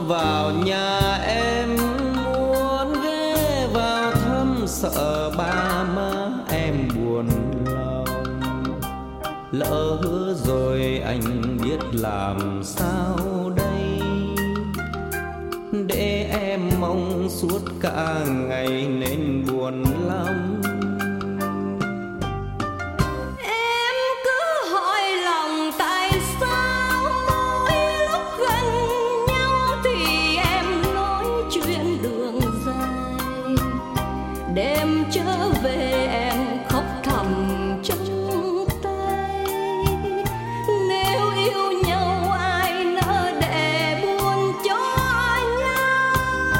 vào nhà em, muốn ghé vào thăm sợ ba má em buồn lòng. Lỡ hứa rồi anh biết làm sao đây, để em mong suốt cả ngày nên buồn lắm. Em cứ hỏi lòng tại sao mỗi lúc gần nhau thì em nói chuyện đường dài. Đêm trở về em khóc thầm trong tay. Nếu yêu nhau ai nỡ để buồn cho nhau.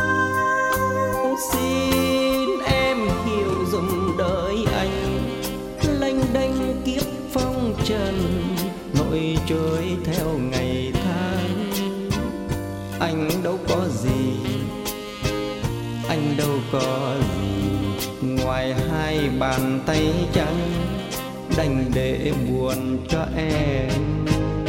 Xin em hiểu dùm đời anh, lênh đênh kiếp phong trần, nỗi trôi theo ngày tháng. Anh đâu có gì, anh đâu có gì, ngoài hai bàn tay trắng, đành để buồn cho em.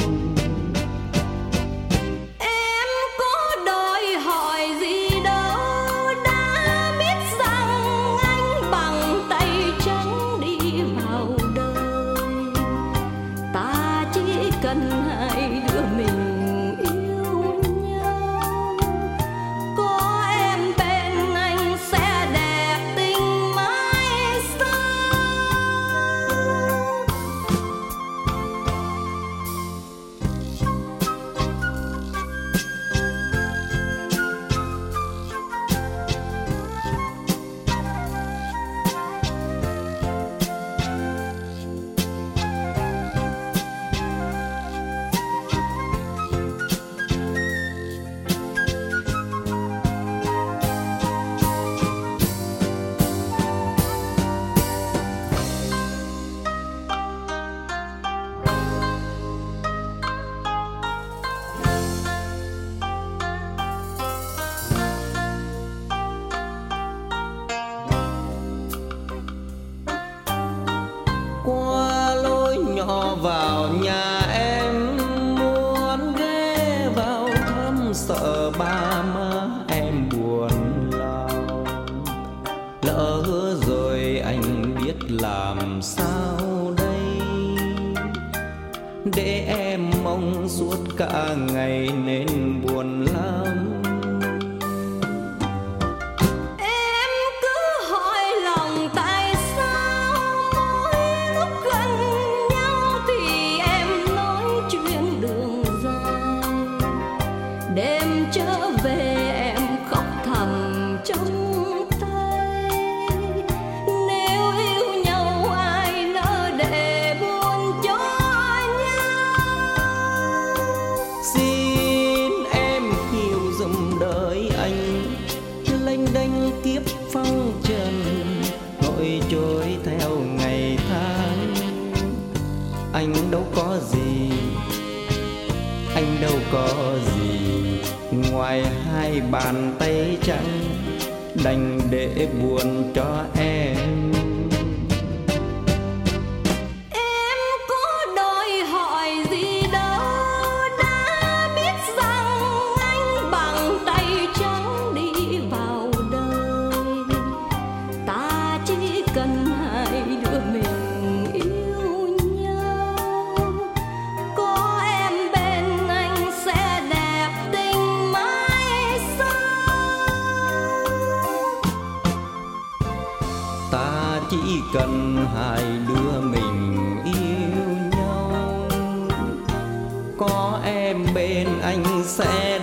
Em có đòi hỏi gì đâu, đã biết rằng anh bằng tay trắng đi vào đời. Ta chỉ cần hai đứa mình yêu nhau, có em bên anh sẽ đẹp tình mãi sau. Qua lối nhỏ vào nhà em, muốn ghé vào thăm sợ ba má em buồn lòng. Lỡ hứa rồi anh biết làm sao đây, để em mong suốt cả ngày nên buồn lắm. Em cứ hỏi lòng tại sao mỗi lúc gần nhau thì em nói chuyện đường dài. Đêm trở về em khóc thầm trong tay. Nếu yêu nhau ai nỡ để buồn cho nhau. Xin em hiểu dùm đời anh, lênh đênh kiếp phong trần, nỗi trôi theo ngày tháng. Anh đâu có gì, anh đâu có gì, ngoài hai bàn tay trắng, đành để buồn cho em. Em có đòi hỏi gì đâu, đã biết rằng anh bằng tay trắng đi vào đời. Ta chỉ cần hai đứa mình yêu nhau, có em bên anh sẽ đẹp tình mãi sau. Ta chỉ cần hai đứa mình yêu nhau, có em bên anh sẽ